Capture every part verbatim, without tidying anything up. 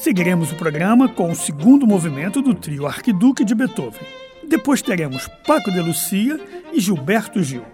Seguiremos o programa com o segundo movimento do trio Arquiduque de Beethoven. Depois teremos Paco de Lucia e Gilberto Gil.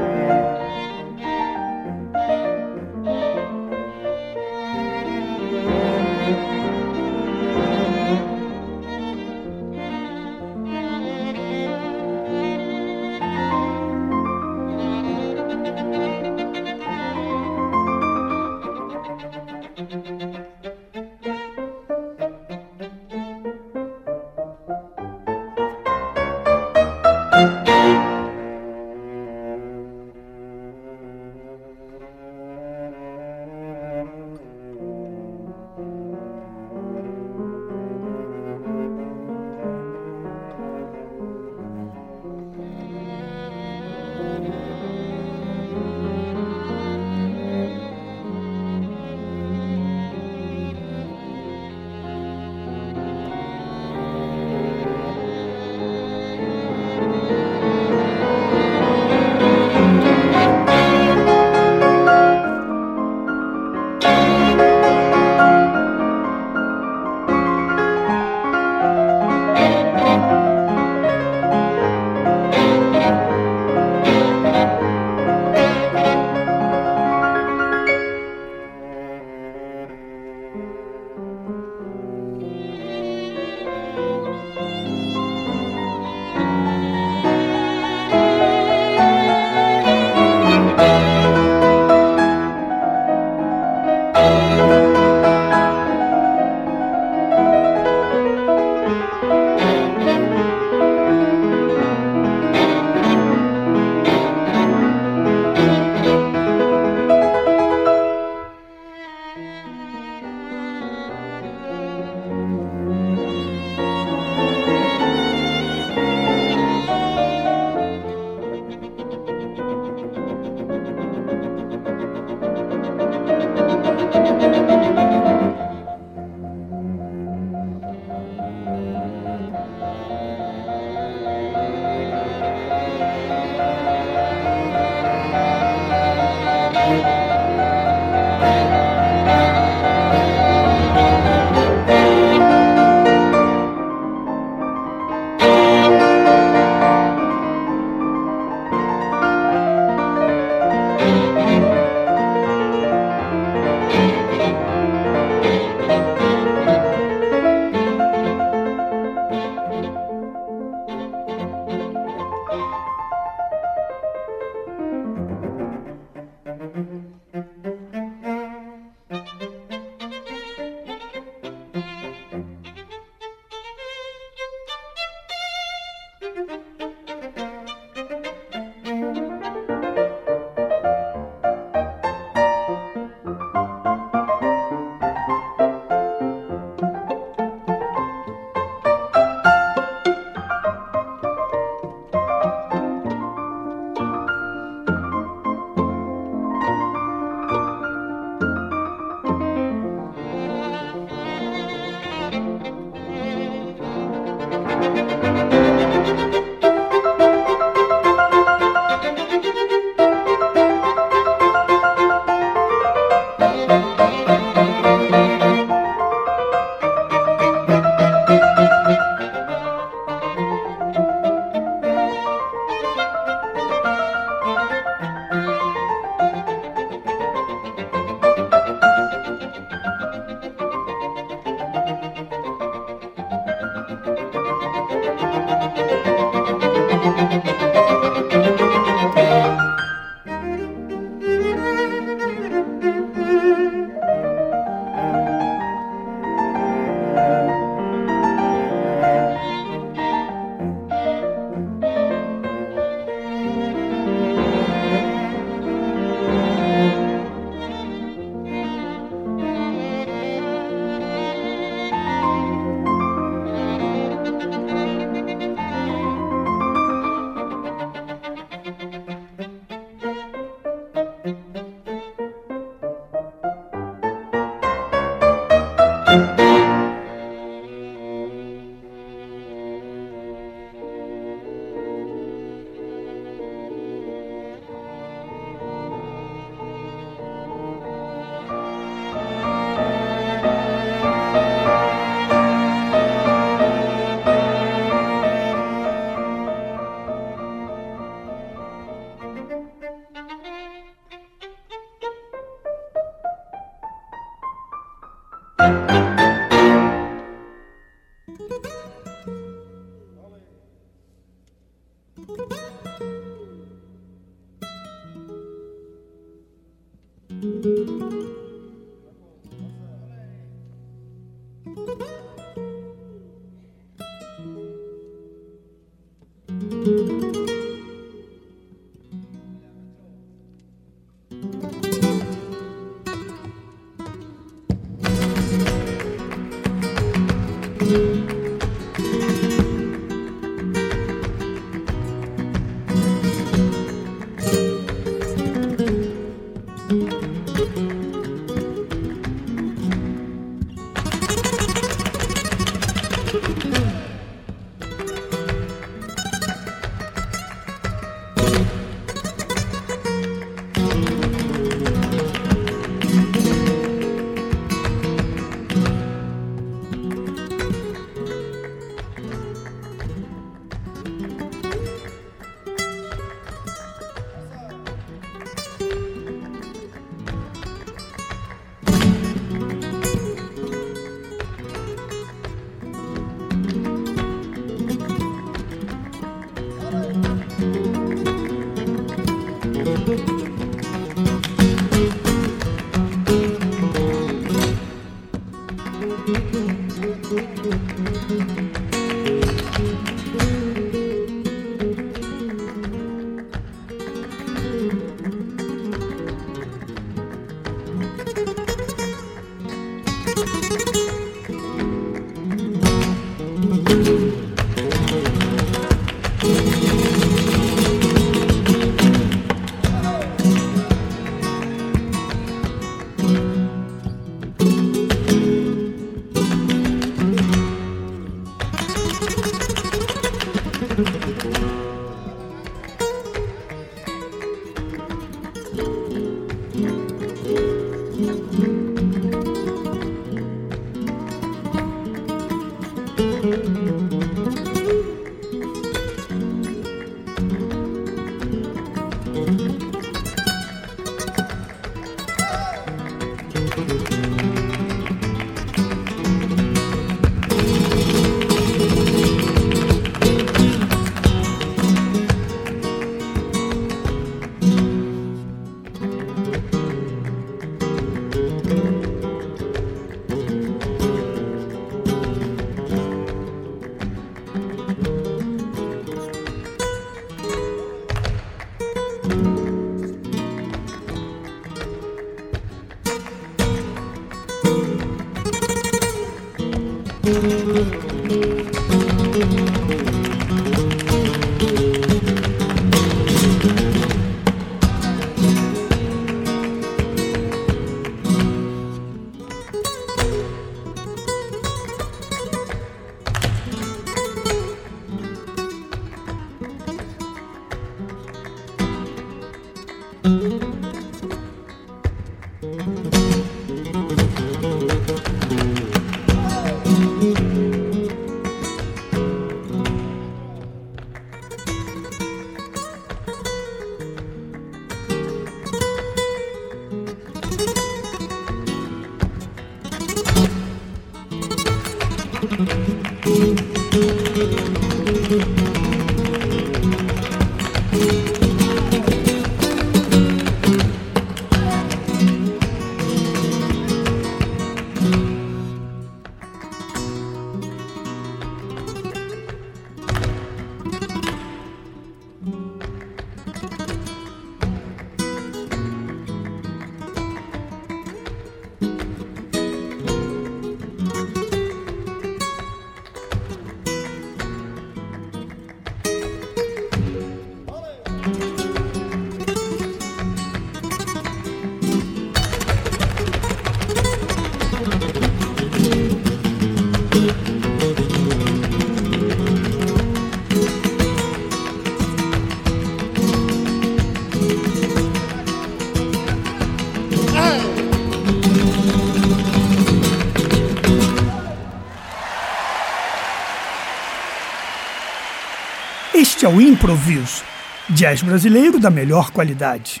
Este é o Improviso, jazz brasileiro da melhor qualidade.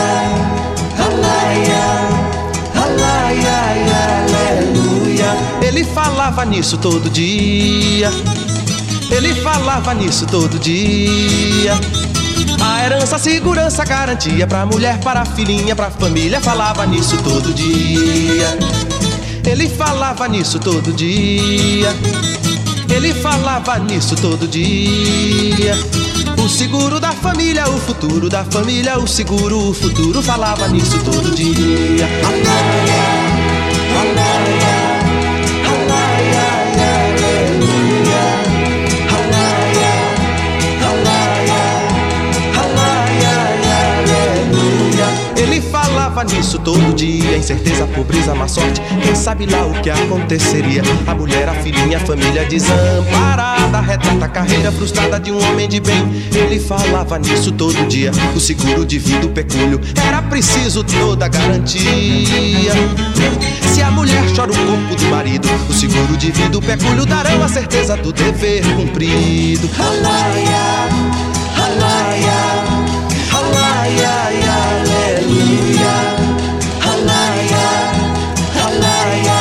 Aleluia, falava nisso todo dia. Ele falava nisso todo dia. A herança, a segurança, a garantia pra mulher, para a filhinha, pra família. Falava nisso todo dia. Ele falava nisso todo dia. Ele falava nisso todo dia. O seguro da família, o futuro da família, o seguro, o futuro. Falava nisso todo dia. Alaia, alaia, alaia, aleluia. Alaia, alaia, alaia, aleluia. Ele falava nisso todo dia. Incerteza, pobreza, má sorte, quem sabe lá o que aconteceria. A mulher, a filhinha, a família desamparada, retrata a carreira frustrada de um homem de bem. Ele falava nisso todo dia. O seguro de vida, o pecúlio, era preciso toda garantia. Se a mulher chora o corpo do marido, o seguro de vida, o pecúlio darão a certeza do dever cumprido. Alaia, alaia, alaia, aleluia. Alaia, alaia,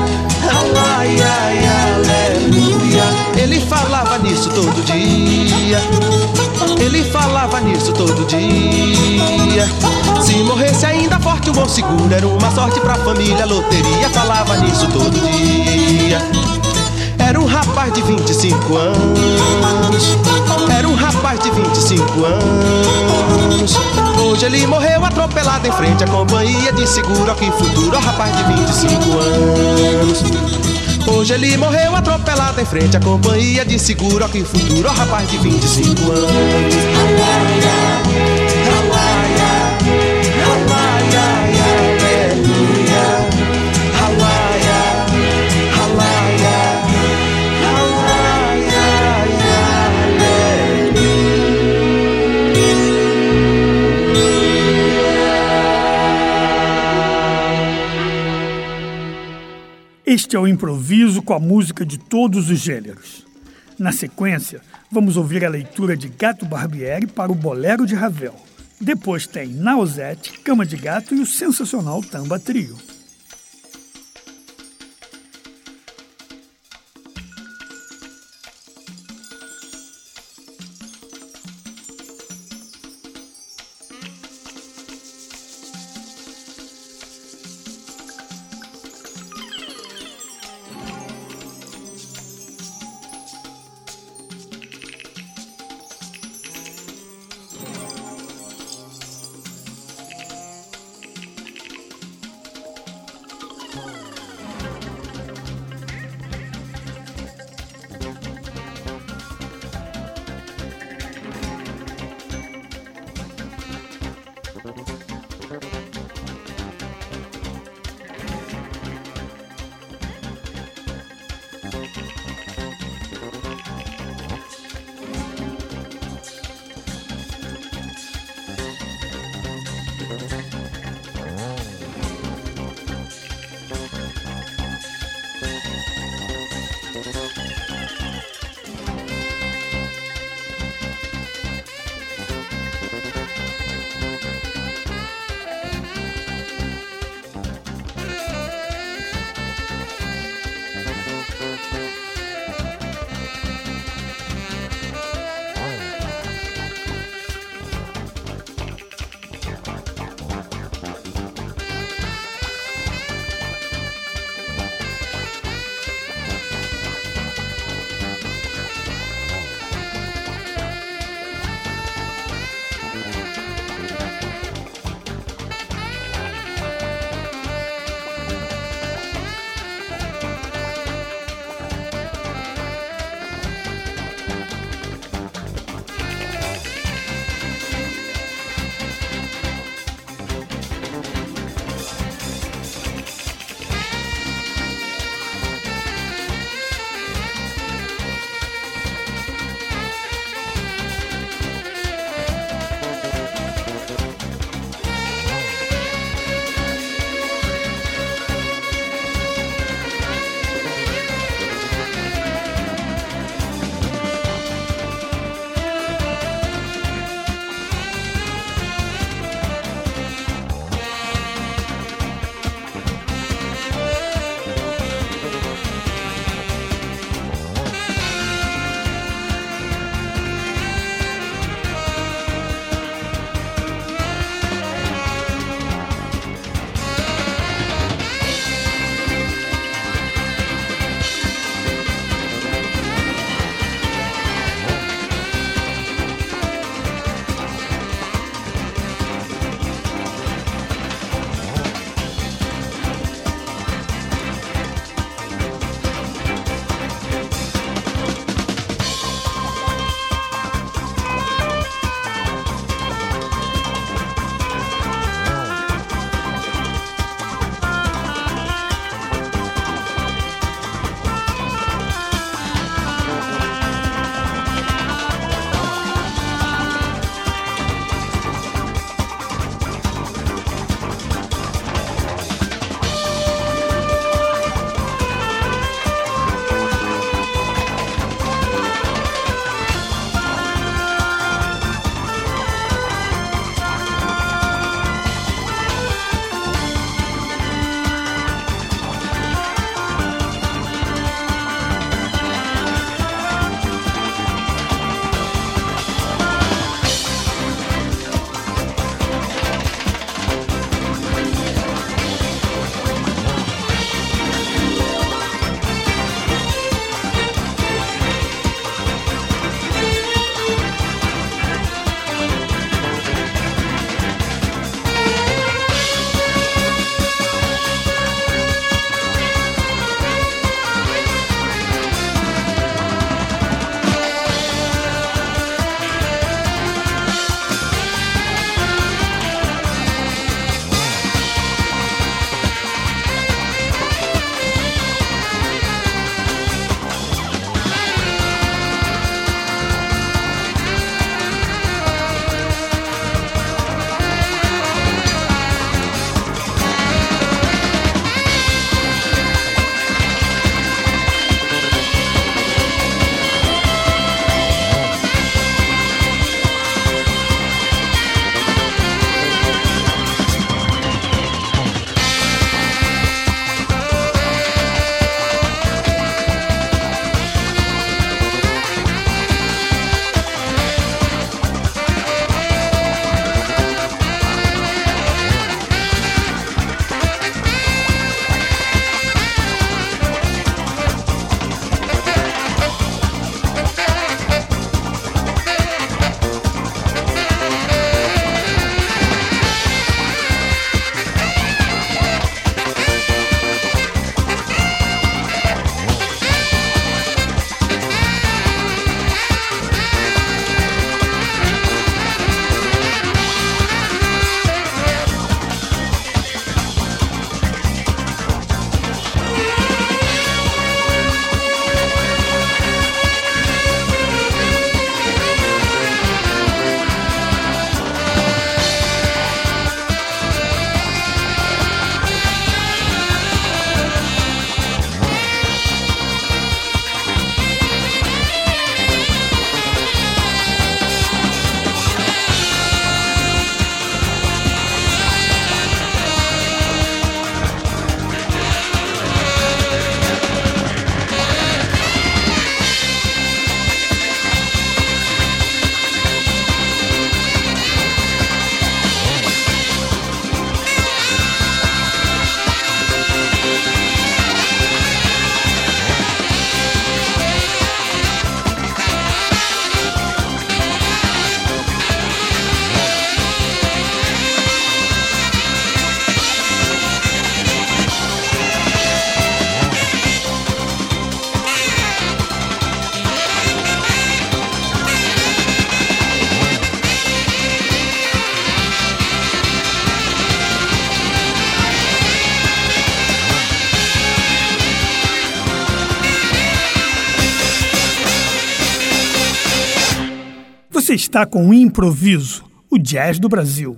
alaia, aleluia. Ele falava nisso todo dia. Ele falava nisso todo dia. Se morresse ainda forte, um bom seguro era uma sorte pra família. Loteria, falava nisso todo dia. Era um rapaz de vinte e cinco anos. Era um rapaz de vinte e cinco anos. Hoje ele morreu atropelado em frente à companhia de seguro. Ó que futuro, ó rapaz de vinte e cinco anos. Hoje ele morreu atropelado em frente à companhia de seguro. Ó que futuro, ó rapaz de vinte e cinco anos. Alaia, alaia, alaia, aleluia. Alaia, alaia, alaia, Este é o improviso com a música de todos os gêneros. Na sequência, vamos ouvir a leitura de Gato Barbieri para o Bolero de Ravel. Depois tem Nausete, Cama de Gato e o sensacional Tamba Trio. Você está com o Improviso, o jazz do Brasil.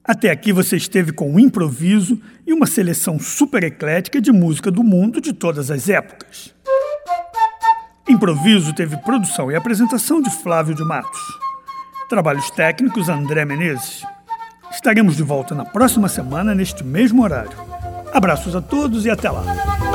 Até aqui você esteve com o improviso e uma seleção super eclética de música do mundo de todas as épocas. Improviso teve produção e apresentação de Flávio de Matos. Trabalhos técnicos André Menezes. Estaremos de volta na próxima semana neste mesmo horário. Abraços a todos e até lá.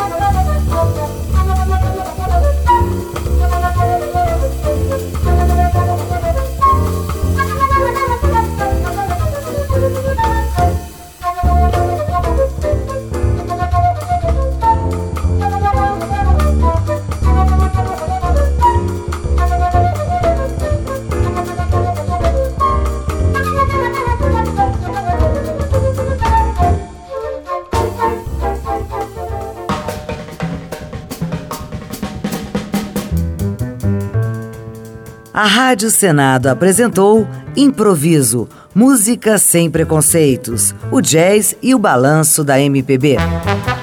A Rádio Senado apresentou Improviso, música sem preconceitos, o jazz e o balanço da M P B.